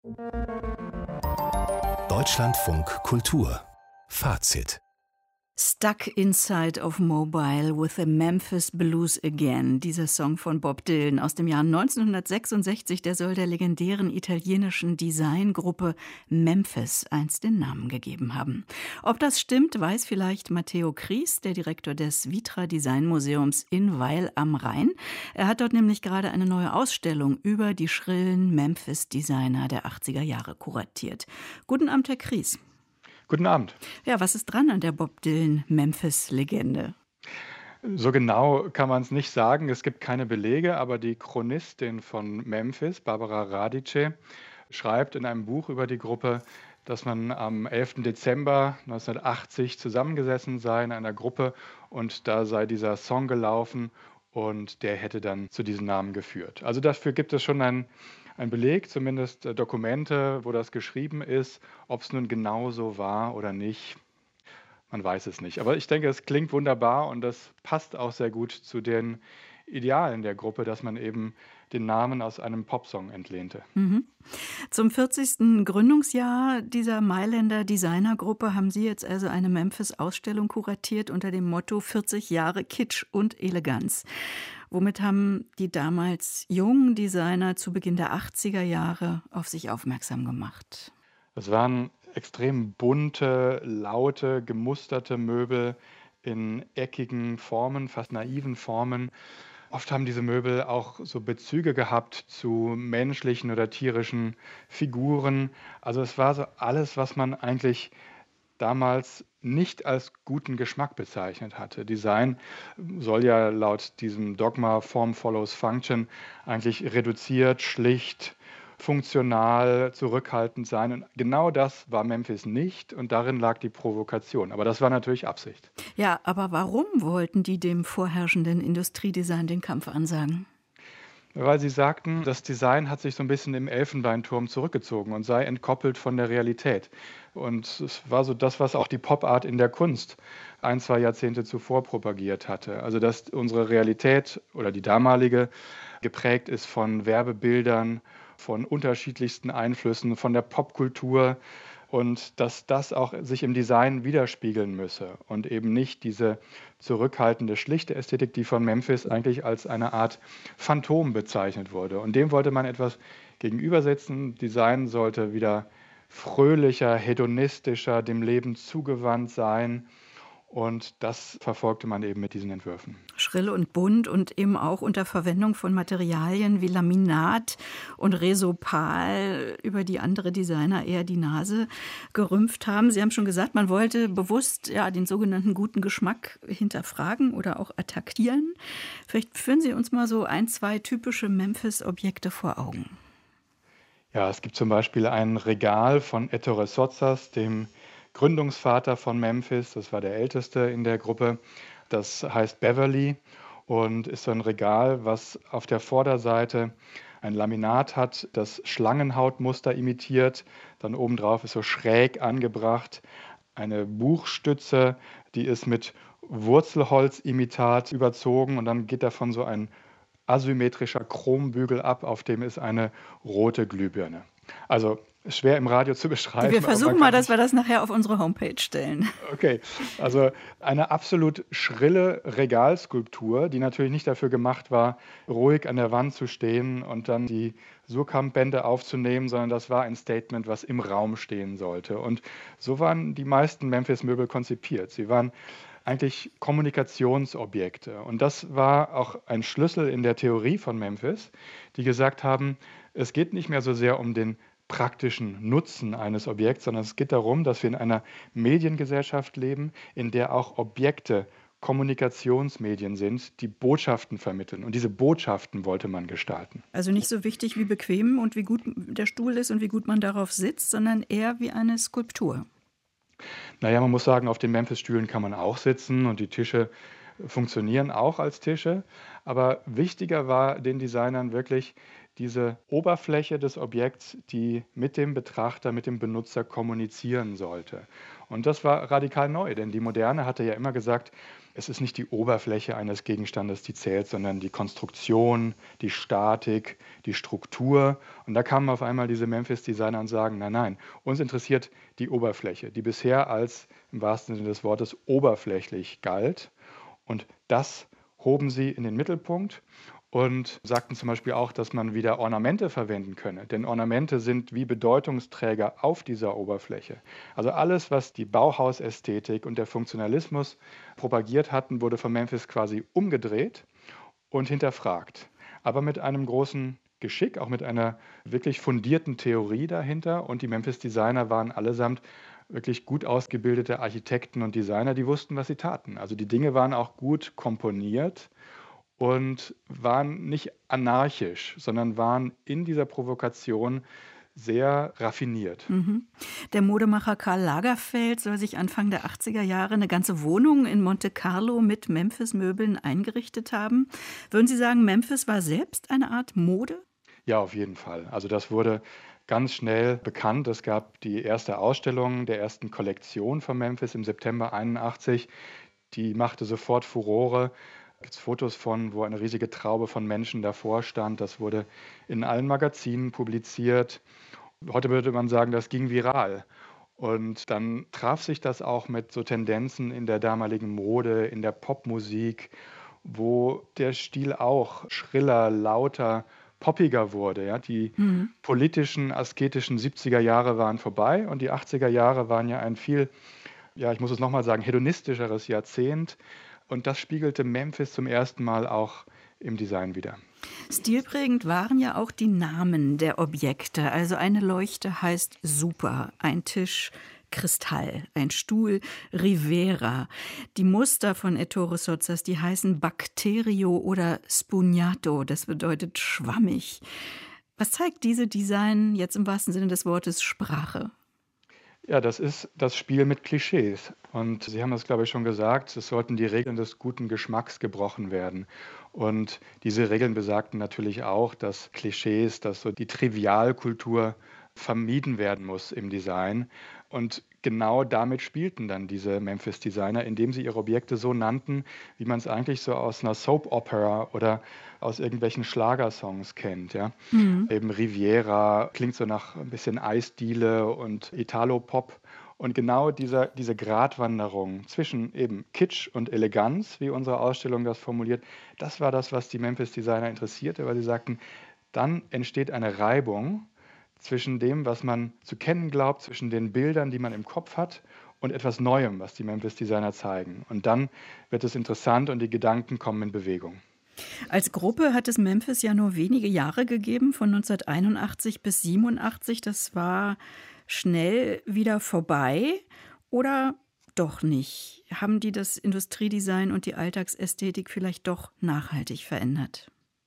Deutschlandfunk Kultur Fazit. Stuck Inside of Mobile with the Memphis Blues Again. Dieser Song von Bob Dylan aus dem Jahr 1966, der soll der legendären italienischen Designgruppe Memphis einst den Namen gegeben haben. Ob das stimmt, weiß vielleicht Matteo Kries, der Direktor des Vitra Design Museums in Weil am Rhein. Er hat dort nämlich gerade eine neue Ausstellung über die schrillen Memphis-Designer der 80er Jahre kuratiert. Guten Abend, Herr Kries. Guten Abend. Ja, was ist dran an der Bob Dylan-Memphis-Legende? So genau kann man es nicht sagen. Es gibt keine Belege, aber die Chronistin von Memphis, Barbara Radice, schreibt in einem Buch über die Gruppe, dass man am 11. Dezember 1980 zusammengesessen sei in einer Gruppe und da sei dieser Song gelaufen und der hätte dann zu diesem Namen geführt. Also dafür gibt es schon ein Beleg, zumindest Dokumente, wo das geschrieben ist. Ob es nun genau so war oder nicht, man weiß es nicht. Aber ich denke, es klingt wunderbar und das passt auch sehr gut zu den Idealen der Gruppe, dass man eben den Namen aus einem Popsong entlehnte. Zum 40. Gründungsjahr dieser Mailänder Designergruppe haben Sie jetzt also eine Memphis-Ausstellung kuratiert unter dem Motto 40 Jahre Kitsch und Eleganz. Womit haben die damals jungen Designer zu Beginn der 80er Jahre auf sich aufmerksam gemacht? Das waren extrem bunte, laute, gemusterte Möbel in eckigen Formen, fast naiven Formen. Oft haben diese Möbel auch so Bezüge gehabt zu menschlichen oder tierischen Figuren. Also es war so alles, was man eigentlich damals nicht als guten Geschmack bezeichnet hatte. Design soll ja laut diesem Dogma Form follows Function eigentlich reduziert, schlicht, funktional, zurückhaltend sein. Und genau das war Memphis nicht und darin lag die Provokation. Aber das war natürlich Absicht. Ja, aber warum wollten die dem vorherrschenden Industriedesign den Kampf ansagen? Weil sie sagten, das Design hat sich so ein bisschen im Elfenbeinturm zurückgezogen und sei entkoppelt von der Realität. Und es war so das, was auch die Pop-Art in der Kunst 2 Jahrzehnte zuvor propagiert hatte. Also dass unsere Realität oder die damalige geprägt ist von Werbebildern, von unterschiedlichsten Einflüssen, von der Popkultur und dass das auch sich im Design widerspiegeln müsse und eben nicht diese zurückhaltende, schlichte Ästhetik, die von Memphis eigentlich als eine Art Phantom bezeichnet wurde. Und dem wollte man etwas gegenübersetzen. Design sollte wieder fröhlicher, hedonistischer, dem Leben zugewandt sein. Und das verfolgte man eben mit diesen Entwürfen. Schrill und bunt und eben auch unter Verwendung von Materialien wie Laminat und Resopal, über die andere Designer eher die Nase gerümpft haben. Sie haben schon gesagt, man wollte bewusst den sogenannten guten Geschmack hinterfragen oder auch attackieren. Vielleicht führen Sie uns mal so 1, 2 typische Memphis-Objekte vor Augen. Ja, es gibt zum Beispiel ein Regal von Ettore Sottsass, dem Gründungsvater von Memphis, das war der älteste in der Gruppe, das heißt Beverly und ist so ein Regal, was auf der Vorderseite ein Laminat hat, das Schlangenhautmuster imitiert, dann obendrauf ist so schräg angebracht eine Buchstütze, die ist mit Wurzelholzimitat überzogen und dann geht davon so ein asymmetrischer Chrombügel ab, auf dem ist eine rote Glühbirne. Also schwer im Radio zu beschreiben. Wir versuchen mal, dass wir das nachher auf unsere Homepage stellen. Okay, also eine absolut schrille Regalskulptur, die natürlich nicht dafür gemacht war, ruhig an der Wand zu stehen und dann die Surkamp-Bände aufzunehmen, sondern das war ein Statement, was im Raum stehen sollte. Und so waren die meisten Memphis-Möbel konzipiert. Sie waren eigentlich Kommunikationsobjekte. Und das war auch ein Schlüssel in der Theorie von Memphis, die gesagt haben, es geht nicht mehr so sehr um den praktischen Nutzen eines Objekts, sondern es geht darum, dass wir in einer Mediengesellschaft leben, in der auch Objekte Kommunikationsmedien sind, die Botschaften vermitteln. Und diese Botschaften wollte man gestalten. Also nicht so wichtig, wie bequem und wie gut der Stuhl ist und wie gut man darauf sitzt, sondern eher wie eine Skulptur. Naja, man muss sagen, auf den Memphis-Stühlen kann man auch sitzen und die Tische funktionieren auch als Tische. Aber wichtiger war den Designern wirklich, diese Oberfläche des Objekts, die mit dem Betrachter, mit dem Benutzer kommunizieren sollte. Und das war radikal neu, denn die Moderne hatte ja immer gesagt, es ist nicht die Oberfläche eines Gegenstandes, die zählt, sondern die Konstruktion, die Statik, die Struktur. Und da kamen auf einmal diese Memphis-Designer und sagen, nein, nein, uns interessiert die Oberfläche, die bisher als im wahrsten Sinne des Wortes oberflächlich galt. Und das hoben sie in den Mittelpunkt und sagten zum Beispiel auch, dass man wieder Ornamente verwenden könne. Denn Ornamente sind wie Bedeutungsträger auf dieser Oberfläche. Also alles, was die Bauhausästhetik und der Funktionalismus propagiert hatten, wurde von Memphis quasi umgedreht und hinterfragt. Aber mit einem großen Geschick, auch mit einer wirklich fundierten Theorie dahinter. Und die Memphis-Designer waren allesamt wirklich gut ausgebildete Architekten und Designer, die wussten, was sie taten. Also die Dinge waren auch gut komponiert und waren nicht anarchisch, sondern waren in dieser Provokation sehr raffiniert. Der Modemacher Karl Lagerfeld soll sich Anfang der 80er Jahre eine ganze Wohnung in Monte Carlo mit Memphis-Möbeln eingerichtet haben. Würden Sie sagen, Memphis war selbst eine Art Mode? Ja, auf jeden Fall. Also das wurde ganz schnell bekannt. Es gab die erste Ausstellung der ersten Kollektion von Memphis im September 81. Die machte sofort Furore. Da gibt es Fotos von, wo eine riesige Traube von Menschen davor stand. Das wurde in allen Magazinen publiziert. Heute würde man sagen, das ging viral. Und dann traf sich das auch mit so Tendenzen in der damaligen Mode, in der Popmusik, wo der Stil auch schriller, lauter, poppiger wurde. Ja? Die politischen, asketischen 70er Jahre waren vorbei und die 80er Jahre waren ja ein viel, ja, ich muss es nochmal sagen, hedonistischeres Jahrzehnt. Und das spiegelte Memphis zum ersten Mal auch im Design wider. Stilprägend waren ja auch die Namen der Objekte. Also eine Leuchte heißt Super, ein Tisch Kristall, ein Stuhl Rivera. Die Muster von Ettore Sozzas, die heißen Bacterio oder Spugnato, das bedeutet schwammig. Was zeigt diese Design jetzt im wahrsten Sinne des Wortes Sprache? Ja, das ist das Spiel mit Klischees. Und Sie haben das, glaube ich, schon gesagt, es sollten die Regeln des guten Geschmacks gebrochen werden. Und diese Regeln besagten natürlich auch, dass Klischees, dass so die Trivialkultur vermieden werden muss im Design. Und genau damit spielten dann diese Memphis-Designer, indem sie ihre Objekte so nannten, wie man es eigentlich so aus einer Soap-Opera oder aus irgendwelchen Schlagersongs kennt. Ja? Eben Riviera klingt so nach ein bisschen Eisdiele und Italo-Pop. Und genau diese Gratwanderung zwischen eben Kitsch und Eleganz, wie unsere Ausstellung das formuliert, das war das, was die Memphis-Designer interessierte, weil sie sagten, dann entsteht eine Reibung zwischen dem, was man zu kennen glaubt, zwischen den Bildern, die man im Kopf hat und etwas Neuem, was die Memphis-Designer zeigen. Und dann wird es interessant und die Gedanken kommen in Bewegung. Als Gruppe hat es Memphis ja nur wenige Jahre gegeben, von 1981 bis 87. Das war schnell wieder vorbei oder doch nicht? Haben die das Industriedesign und die Alltagsästhetik vielleicht doch nachhaltig verändert?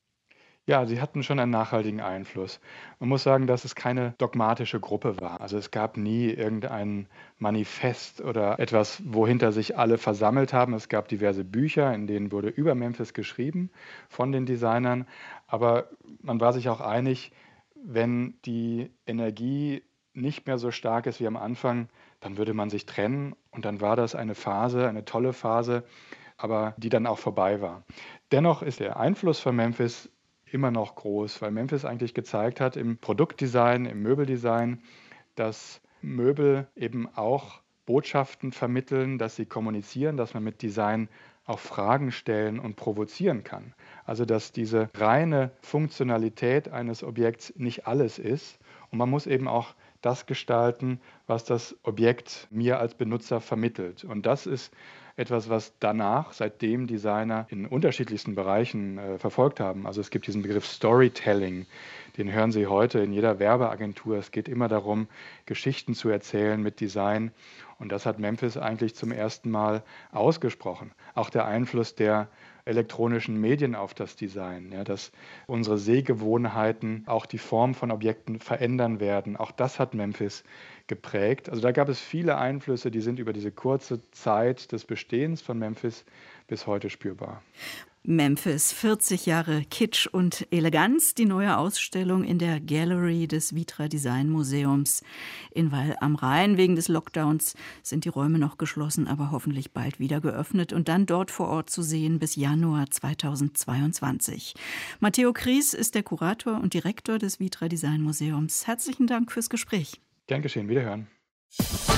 Ja, sie hatten schon einen nachhaltigen Einfluss. Man muss sagen, dass es keine dogmatische Gruppe war. Also es gab nie irgendein Manifest oder etwas, wohinter sich alle versammelt haben. Es gab diverse Bücher, in denen wurde über Memphis geschrieben von den Designern. Aber man war sich auch einig, wenn die Energie nicht mehr so stark ist wie am Anfang, dann würde man sich trennen. Und dann war das eine Phase, eine tolle Phase, aber die dann auch vorbei war. Dennoch ist der Einfluss von Memphis immer noch groß, weil Memphis eigentlich gezeigt hat im Produktdesign, im Möbeldesign, dass Möbel eben auch Botschaften vermitteln, dass sie kommunizieren, dass man mit Design auch Fragen stellen und provozieren kann. Also dass diese reine Funktionalität eines Objekts nicht alles ist und man muss eben auch das gestalten, was das Objekt mir als Benutzer vermittelt. Und das ist etwas, was danach, seitdem Designer in unterschiedlichsten Bereichen verfolgt haben. Also es gibt diesen Begriff Storytelling, den hören Sie heute in jeder Werbeagentur. Es geht immer darum, Geschichten zu erzählen mit Design. Und das hat Memphis eigentlich zum ersten Mal ausgesprochen. Auch der Einfluss der elektronischen Medien auf das Design, ja, dass unsere Sehgewohnheiten auch die Form von Objekten verändern werden. Auch das hat Memphis geprägt. Also da gab es viele Einflüsse, die sind über diese kurze Zeit des Bestehens von Memphis bis heute spürbar. Memphis, 40 Jahre Kitsch und Eleganz, die neue Ausstellung in der Gallery des Vitra Design Museums in Weil am Rhein. Wegen des Lockdowns sind die Räume noch geschlossen, aber hoffentlich bald wieder geöffnet und dann dort vor Ort zu sehen bis Januar 2022. Matteo Kries ist der Kurator und Direktor des Vitra Design Museums. Herzlichen Dank fürs Gespräch. Gern geschehen, wiederhören.